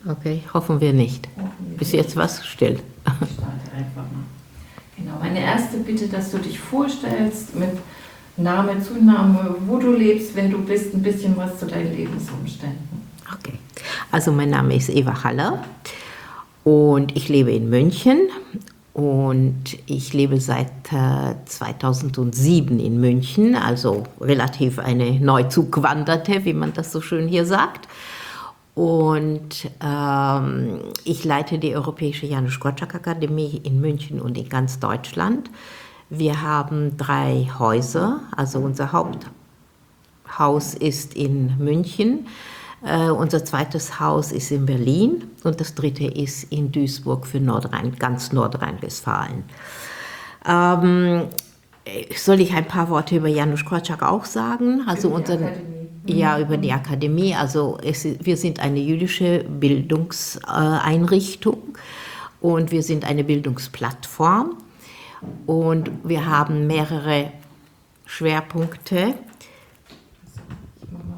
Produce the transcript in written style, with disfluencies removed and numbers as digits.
Okay, hoffen wir nicht. Bis jetzt war es still. Ich starte einfach mal. Genau, meine erste Bitte, dass du dich vorstellst mit Name, Zunahme, wo du lebst, wenn du bist, ein bisschen was zu deinen Lebensumständen. Okay, also mein Name ist Eva Haller und ich lebe in München und ich lebe seit 2007 in München, also relativ eine Neuzugwanderte, wie man das so schön hier sagt. Und ich leite die Europäische Janusz Korczak Akademie in München und in ganz Deutschland. Wir haben 3 Häuser, also unser Haupthaus ist in München, unser zweites Haus ist in Berlin und das dritte ist in Duisburg für ganz Nordrhein-Westfalen. Soll ich ein paar Worte über Janusz Korczak auch sagen? Also über die Akademie. Also wir sind eine jüdische Bildungseinrichtung und wir sind eine Bildungsplattform und wir haben mehrere Schwerpunkte.